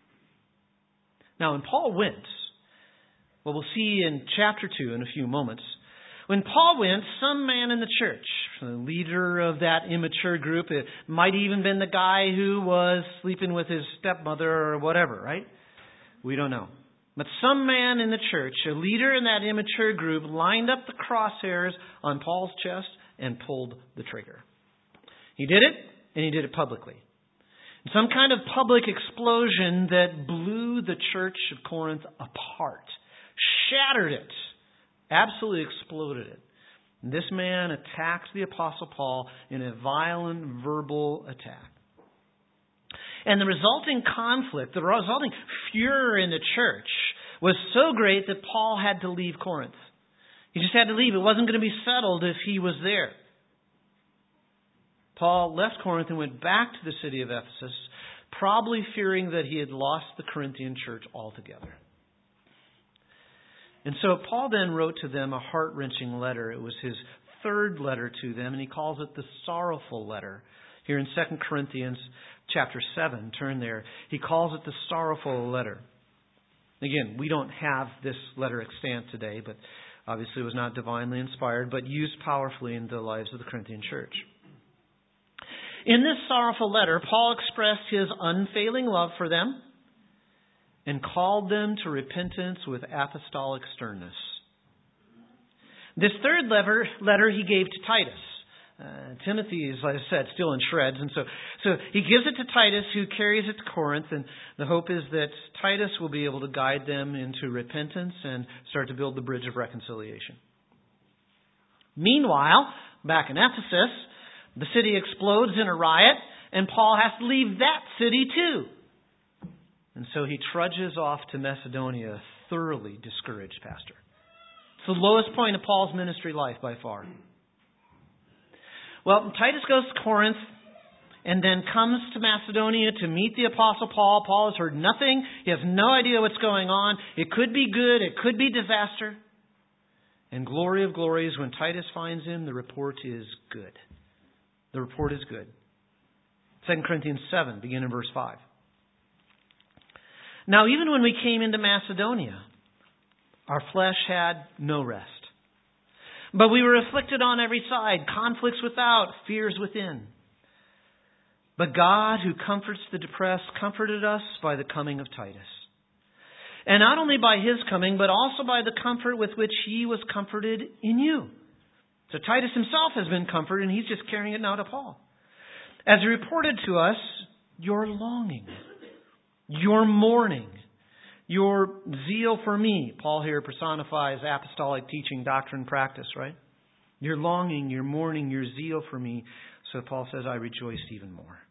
Now, when Paul went, well, we'll see in chapter 2 in a few moments, when Paul went, some man in the church, the leader of that immature group, it might even been the guy who was sleeping with his stepmother or whatever, right? We don't know. But some man in the church, a leader in that immature group, lined up the crosshairs on Paul's chest and pulled the trigger. He did it, and he did it publicly. Some kind of public explosion that blew the church of Corinth apart, shattered it, absolutely exploded it. And this man attacked the Apostle Paul in a violent verbal attack. And the resulting conflict, the resulting furor in the church was so great that Paul had to leave Corinth. He just had to leave. It wasn't going to be settled if he was there. Paul left Corinth and went back to the city of Ephesus, probably fearing that he had lost the Corinthian church altogether. And so Paul then wrote to them a heart-wrenching letter. It was his third letter to them, and he calls it the sorrowful letter. Here in 2 Corinthians chapter 7, turn there, he calls it the sorrowful letter. Again, we don't have this letter extant today, but obviously it was not divinely inspired, but used powerfully in the lives of the Corinthian church. In this sorrowful letter, Paul expressed his unfailing love for them and called them to repentance with apostolic sternness. This third letter he gave to Titus. Timothy is, like I said, still in shreds. And so he gives it to Titus, who carries it to Corinth. And the hope is that Titus will be able to guide them into repentance and start to build the bridge of reconciliation. Meanwhile, back in Ephesus, the city explodes in a riot, and Paul has to leave that city too. And so he trudges off to Macedonia, thoroughly discouraged pastor. It's the lowest point of Paul's ministry life by far. Well, Titus goes to Corinth. and then comes to Macedonia to meet the Apostle Paul. Paul has heard nothing. He has no idea what's going on. It could be good. It could be disaster. And glory of glories, when Titus finds him, the report is good. The report is good. 2 Corinthians 7, begin in verse 5. Now, even when we came into Macedonia, our flesh had no rest. But we were afflicted on every side, conflicts without, fears within. But God, who comforts the depressed, comforted us by the coming of Titus. And not only by his coming, but also by the comfort with which he was comforted in you. So Titus himself has been comforted, and he's just carrying it now to Paul. As he reported to us, your longing, your mourning, your zeal for me. Paul here personifies apostolic teaching, doctrine, practice, right? Your longing, your mourning, your zeal for me. So Paul says, I rejoiced even more.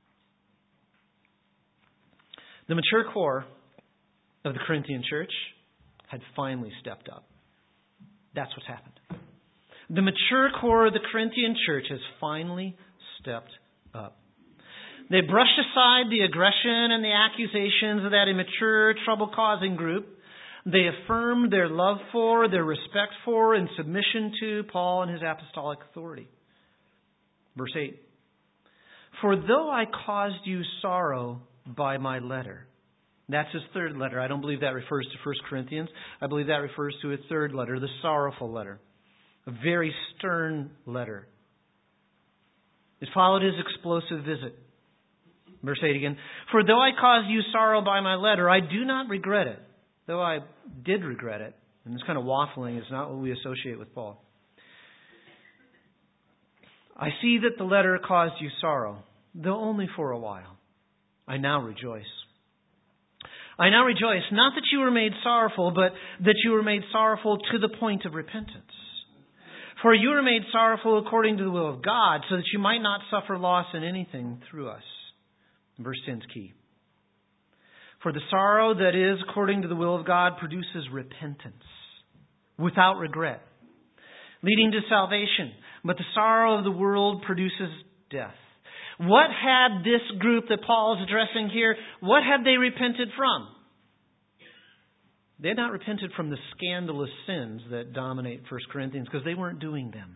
The mature core of the Corinthian church had finally stepped up. That's what's happened. The mature core of the Corinthian church has finally stepped up. They brushed aside the aggression and the accusations of that immature, trouble-causing group. They affirmed their love for, their respect for, and submission to Paul and his apostolic authority. Verse 8. For though I caused you sorrow by my letter. That's his third letter. I don't believe that refers to 1 Corinthians. I believe that refers to his third letter, the sorrowful letter. A very stern letter. It followed his explosive visit. Verse 8 again. For though I caused you sorrow by my letter, I do not regret it. Though I did regret it. And this kind of waffling is not what we associate with Paul. I see that the letter caused you sorrow, though only for a while. I now rejoice. I now rejoice, not that you were made sorrowful, but that you were made sorrowful to the point of repentance. For you were made sorrowful according to the will of God, so that you might not suffer loss in anything through us. Verse 10 is key. For the sorrow that is according to the will of God produces repentance, without regret, leading to salvation. But the sorrow of the world produces death. What had this group that Paul is addressing here, what had they repented from? They had not repented from the scandalous sins that dominate 1 Corinthians because they weren't doing them.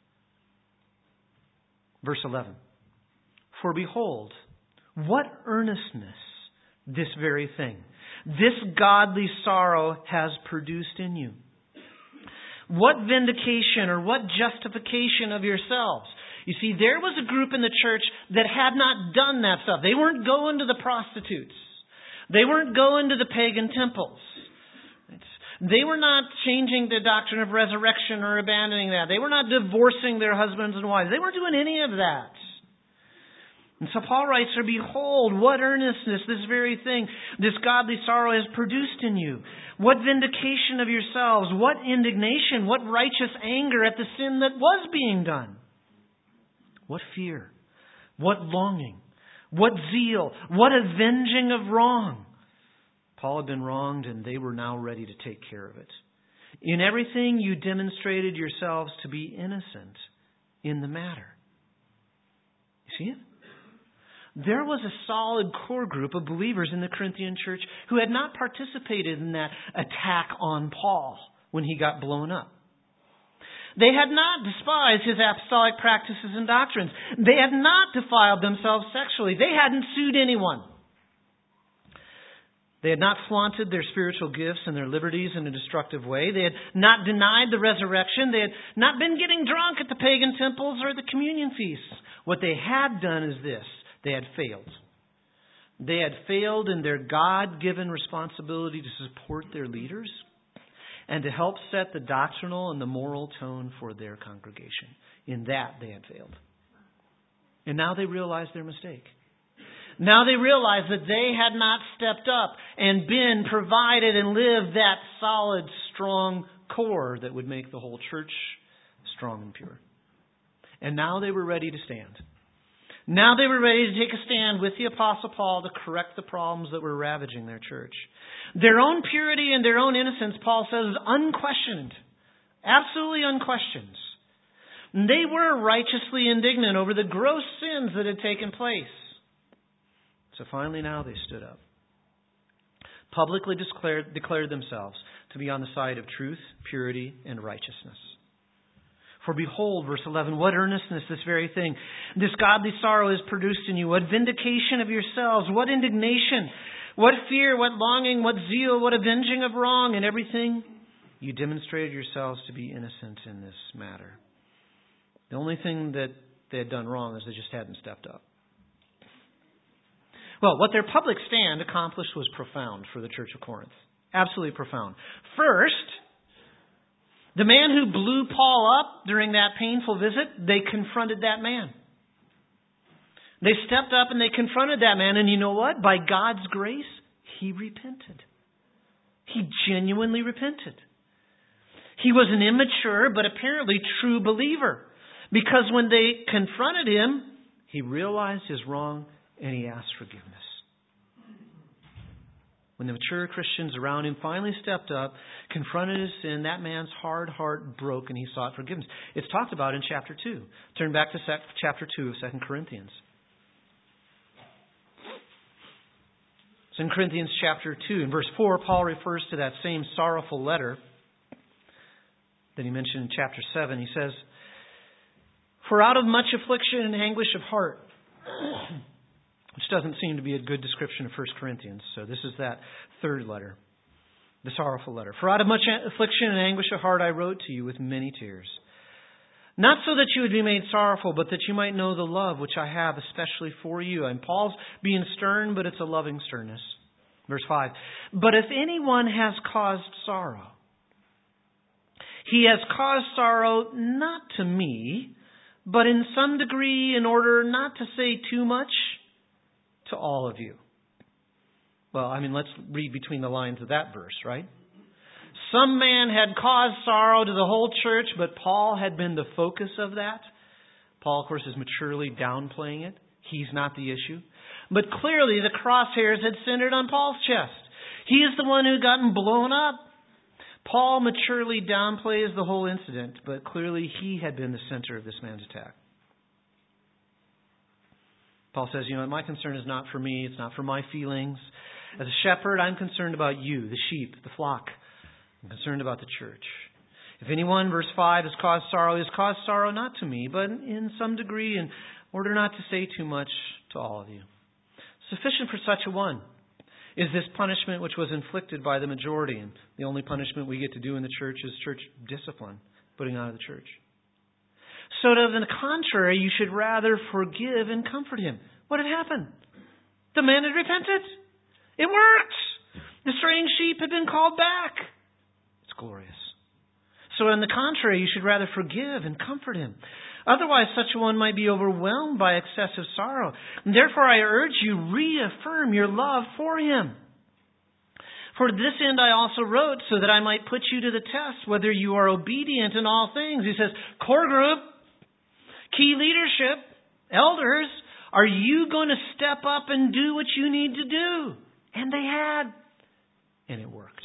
Verse 11. For behold, what earnestness this very thing, this godly sorrow has produced in you. What vindication or what justification of yourselves? You see, there was a group in the church that had not done that stuff. They weren't going to the prostitutes. They weren't going to the pagan temples. They were not changing the doctrine of resurrection or abandoning that. They were not divorcing their husbands and wives. They weren't doing any of that. And so Paul writes, for behold, what earnestness, this very thing, this godly sorrow has produced in you. What vindication of yourselves, what indignation, what righteous anger at the sin that was being done. What fear, what longing, what zeal, what avenging of wrong. Paul had been wronged and they were now ready to take care of it. In everything you demonstrated yourselves to be innocent in the matter. You see it? There was a solid core group of believers in the Corinthian church who had not participated in that attack on Paul when he got blown up. They had not despised his apostolic practices and doctrines. They had not defiled themselves sexually. They hadn't sued anyone. They had not flaunted their spiritual gifts and their liberties in a destructive way. They had not denied the resurrection. They had not been getting drunk at the pagan temples or the communion feasts. What they had done is this. They had failed. They had failed in their God-given responsibility to support their leaders and to help set the doctrinal and the moral tone for their congregation. In that, they had failed. And now they realized their mistake. Now they realized that they had not stepped up and been provided and lived that solid, strong core that would make the whole church strong and pure. And now they were ready to stand. Now they were ready to take a stand with the Apostle Paul to correct the problems that were ravaging their church. Their own purity and their own innocence, Paul says, is unquestioned. Absolutely unquestioned. They were righteously indignant over the gross sins that had taken place. So finally now they stood up, publicly declared themselves to be on the side of truth, purity, and righteousness. For behold, verse 11, what earnestness, this very thing. This godly sorrow is produced in you. What vindication of yourselves, what indignation, what fear, what longing, what zeal, what avenging of wrong, and everything. You demonstrated yourselves to be innocent in this matter. The only thing that they had done wrong is they just hadn't stepped up. Well, what their public stand accomplished was profound for the Church of Corinth. Absolutely profound. First, the man who blew Paul up during that painful visit, they confronted that man. They stepped up and they confronted that man. And you know what? By God's grace, he repented. He genuinely repented. He was an immature but apparently true believer. Because when they confronted him, he realized his wrong and he asked forgiveness. When the mature Christians around him finally stepped up, confronted his sin, that man's hard heart broke and he sought forgiveness. It's talked about in chapter 2. Turn back to chapter 2 of 2 Corinthians. 2 Corinthians chapter 2. In verse 4, Paul refers to that same sorrowful letter that he mentioned in chapter 7. He says, "For out of much affliction and anguish of heart," which doesn't seem to be a good description of 1 Corinthians. So this is that third letter, the sorrowful letter. "For out of much affliction and anguish of heart I wrote to you with many tears. Not so that you would be made sorrowful, but that you might know the love which I have especially for you." And Paul's being stern, but it's a loving sternness. Verse 5. "But if anyone has caused sorrow, he has caused sorrow not to me, but in some degree in order not to say too much, to all of you." Well, let's read between the lines of that verse, right? Some man had caused sorrow to the whole church, but Paul had been the focus of that. Paul, of course, is maturely downplaying it. He's not the issue. But clearly the crosshairs had centered on Paul's chest. He is the one who had gotten blown up. Paul maturely downplays the whole incident, but clearly he had been the center of this man's attack. Paul says, my concern is not for me. It's not for my feelings. As a shepherd, I'm concerned about you, the sheep, the flock. I'm concerned about the church. If anyone, verse 5, has caused sorrow, he has caused sorrow not to me, but in some degree, in order not to say too much, to all of you. Sufficient for such a one is this punishment which was inflicted by the majority. And the only punishment we get to do in the church is church discipline, putting out of the church. So to the contrary, you should rather forgive and comfort him. What had happened? The man had repented. It worked. The straying sheep had been called back. It's glorious. So on the contrary, you should rather forgive and comfort him. Otherwise, such a one might be overwhelmed by excessive sorrow. And therefore, I urge you, reaffirm your love for him. For this end I also wrote, so that I might put you to the test, whether you are obedient in all things. He says, core group, key leadership, elders, are you going to step up and do what you need to do? And they had. And it worked.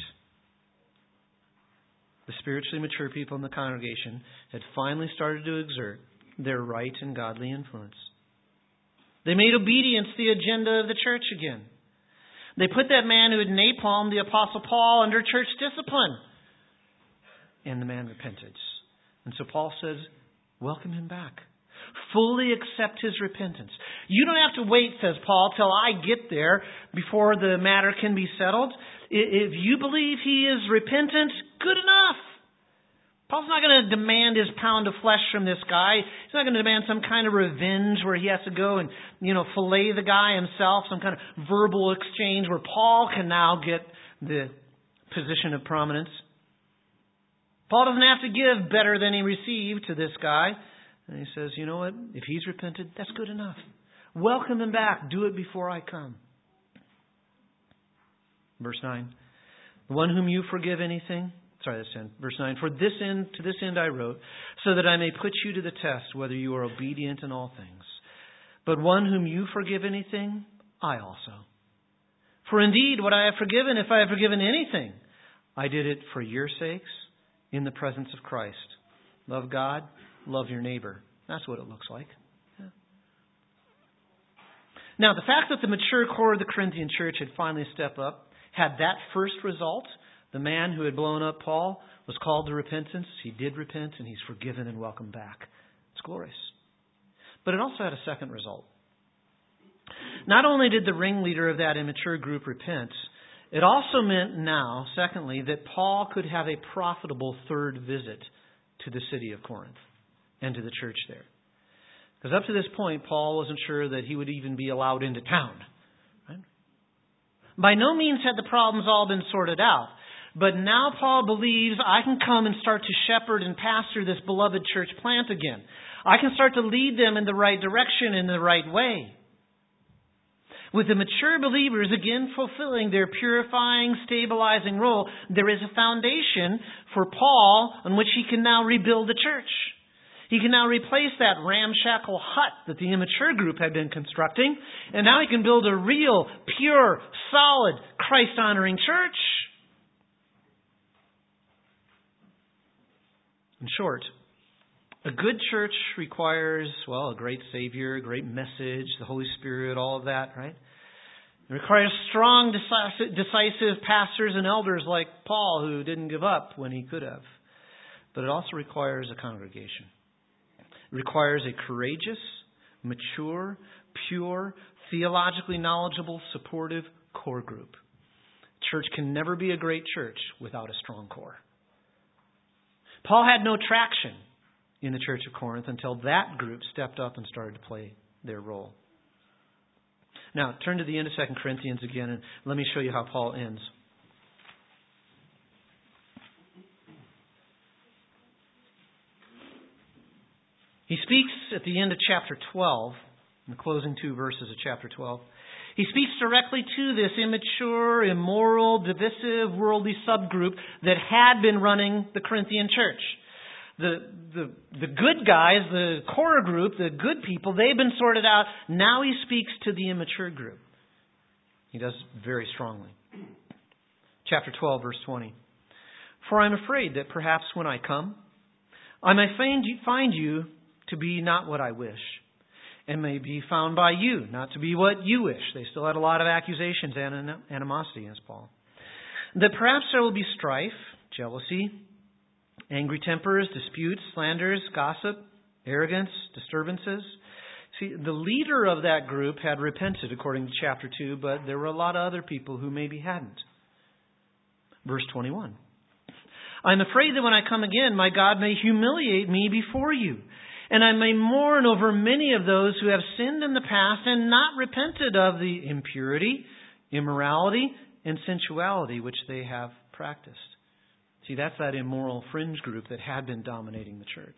The spiritually mature people in the congregation had finally started to exert their right and godly influence. They made obedience the agenda of the church again. They put that man who had napalmed the Apostle Paul under church discipline. And the man repented. And so Paul says, welcome him back. Fully accept his repentance. You don't have to wait, says Paul, till I get there before the matter can be settled. If you believe he is repentant, good enough. Paul's not going to demand his pound of flesh from this guy. He's not going to demand some kind of revenge where he has to go and, fillet the guy himself, some kind of verbal exchange where Paul can now get the position of prominence. Paul doesn't have to give better than he received to this guy. And he says, you know what? If he's repented, that's good enough. Welcome him back. Do it before I come. Verse 9. The one whom you forgive anything. That's 10. Verse 9. To this end I wrote, so that I may put you to the test, whether you are obedient in all things. But one whom you forgive anything, I also. For indeed, what I have forgiven, if I have forgiven anything, I did it for your sakes in the presence of Christ, Love God, love your neighbor. That's what it looks like. Yeah. Now, the fact that the mature core of the Corinthian church had finally stepped up, had that first result, the man who had blown up Paul was called to repentance. He did repent, and he's forgiven and welcomed back. It's glorious. But it also had a second result. Not only did the ringleader of that immature group repent, it also meant now, secondly, that Paul could have a profitable third visit to the city of Corinth and to the church there. Because up to this point, Paul wasn't sure that he would even be allowed into town. Right? By no means had the problems all been sorted out. But now Paul believes I can come and start to shepherd and pastor this beloved church plant again. I can start to lead them in the right direction, in the right way. With the mature believers again fulfilling their purifying, stabilizing role, there is a foundation for Paul on which he can now rebuild the church. He can now replace that ramshackle hut that the immature group had been constructing, and now he can build a real, pure, solid, Christ-honoring church. In short, a good church requires, well, a great Savior, a great message, the Holy Spirit, all of that, right? It requires strong, decisive pastors and elders like Paul, who didn't give up when he could have. But it also requires a congregation. It requires a courageous, mature, pure, theologically knowledgeable, supportive core group. Church can never be a great church without a strong core. Paul had no traction in the church of Corinth until that group stepped up and started to play their role. Now, turn to the end of 2 Corinthians again, and let me show you how Paul ends. He speaks at the end of chapter 12, in the closing 2 verses of chapter 12. He speaks directly to this immature, immoral, divisive, worldly subgroup that had been running the Corinthian church. The good guys, the core group, the good people, they've been sorted out. Now he speaks to the immature group. He does very strongly. Chapter 12, verse 20. For I'm afraid that perhaps when I come, I may find you to be not what I wish, and may be found by you not to be what you wish. They still had a lot of accusations and animosity against Paul. That perhaps there will be strife, jealousy, angry tempers, disputes, slanders, gossip, arrogance, disturbances. See, the leader of that group had repented according to chapter 2, but there were a lot of other people who maybe hadn't. Verse 21. I'm afraid that when I come again, my God may humiliate me before you, and I may mourn over many of those who have sinned in the past and not repented of the impurity, immorality, and sensuality which they have practiced. See, that's that immoral fringe group that had been dominating the church.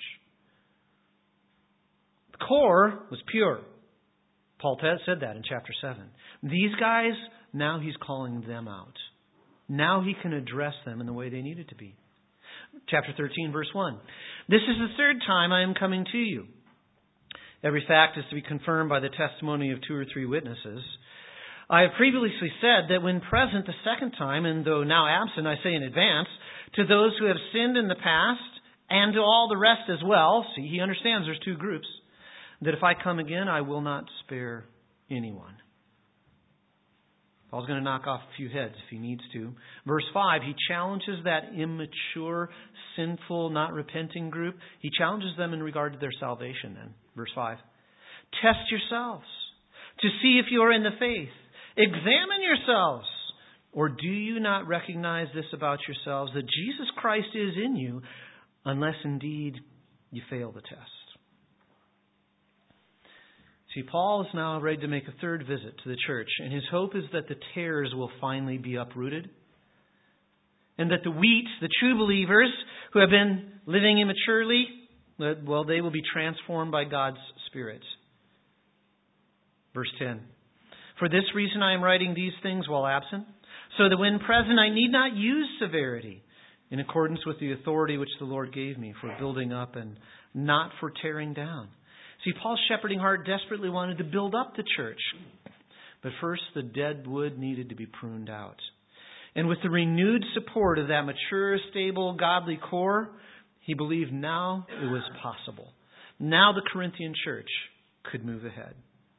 The core was pure. Paul said that in chapter 7. These guys, now he's calling them out. Now he can address them in the way they needed to be. Chapter 13, verse 1. This is the third time I am coming to you. Every fact is to be confirmed by the testimony of 2 or 3 witnesses. I have previously said that when present the second time, and though now absent, I say in advance, to those who have sinned in the past, and to all the rest as well, see, he understands there's 2 groups, that if I come again, I will not spare anyone. Paul's going to knock off a few heads if he needs to. Verse 5, he challenges that immature, sinful, not repenting group. He challenges them in regard to their salvation then. Verse 5. Test yourselves to see if you are in the faith. Examine yourselves. Or do you not recognize this about yourselves, that Jesus Christ is in you, unless indeed you fail the test? See, Paul is now ready to make a third visit to the church, and his hope is that the tares will finally be uprooted, and that the wheat, the true believers who have been living immaturely, well, they will be transformed by God's Spirit. Verse 10. For this reason I am writing these things while absent, so that when present I need not use severity, in accordance with the authority which the Lord gave me for building up and not for tearing down. See, Paul's shepherding heart desperately wanted to build up the church. But first, the dead wood needed to be pruned out. And with the renewed support of that mature, stable, godly core, He believed now it was possible. Now the Corinthian church could move ahead.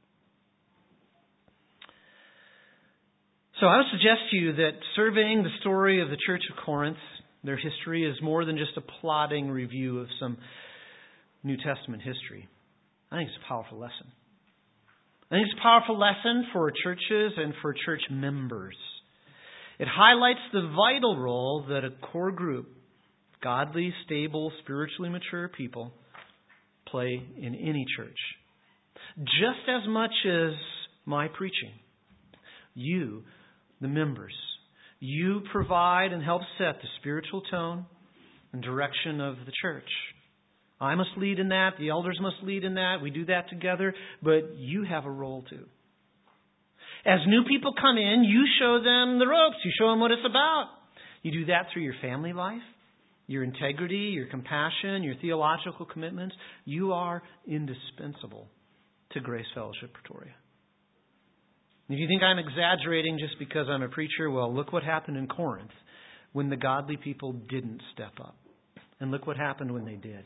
So I would suggest to you that surveying the story of the Church of Corinth, their history, is more than just a plodding review of some New Testament history. I think it's a powerful lesson. I think it's a powerful lesson for churches and for church members. It highlights the vital role that a core group, godly, stable, spiritually mature people, play in any church. Just as much as my preaching, you, the members, you provide and help set the spiritual tone and direction of the church. I must lead in that. The elders must lead in that. We do that together. But you have a role too. As new people come in, you show them the ropes. You show them what it's about. You do that through your family life, your integrity, your compassion, your theological commitments. You are indispensable to Grace Fellowship Pretoria. If you think I'm exaggerating just because I'm a preacher, well, look what happened in Corinth when the godly people didn't step up. And look what happened when they did.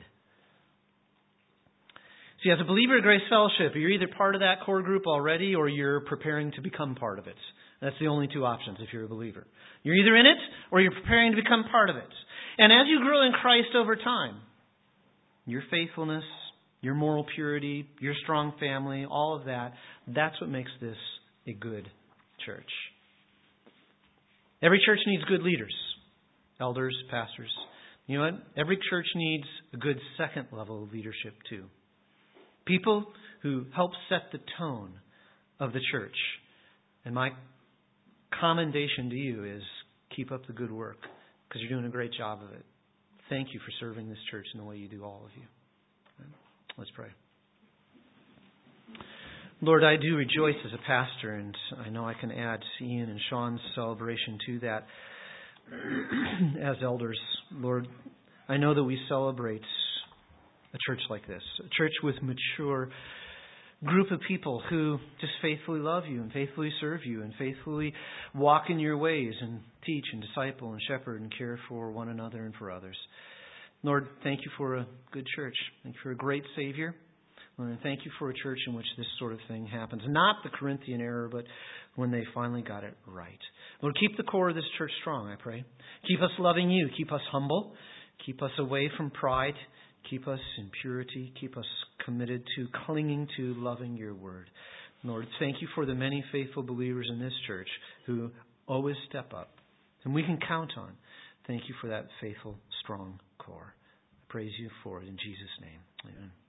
See, as a believer at Grace Fellowship, you're either part of that core group already or you're preparing to become part of it. That's the only two options if you're a believer. You're either in it or you're preparing to become part of it. And as you grow in Christ over time, your faithfulness, your moral purity, your strong family, all of that, that's what makes this a good church. Every church needs good leaders, elders, pastors. You know what? Every church needs a good second level of leadership too. People who help set the tone of the church. And my commendation to you is keep up the good work because you're doing a great job of it. Thank you for serving this church in the way you do, all of you. Let's pray. Lord, I do rejoice as a pastor, and I know I can add Ian and Sean's celebration to that as elders. Lord, I know that we celebrate a church like this, a church with mature group of people who just faithfully love you and faithfully serve you and faithfully walk in your ways and teach and disciple and shepherd and care for one another and for others. Lord, thank you for a good church. Thank you for a great Savior. And thank you for a church in which this sort of thing happens. Not the Corinthian era, but when they finally got it right. Lord, keep the core of this church strong, I pray. Keep us loving you. Keep us humble. Keep us away from pride. Keep us in purity. Keep us committed to clinging to loving your word. Lord, thank you for the many faithful believers in this church who always step up. And we can count on. Thank you for that faithful, strong core. I praise you for it in Jesus' name. Amen.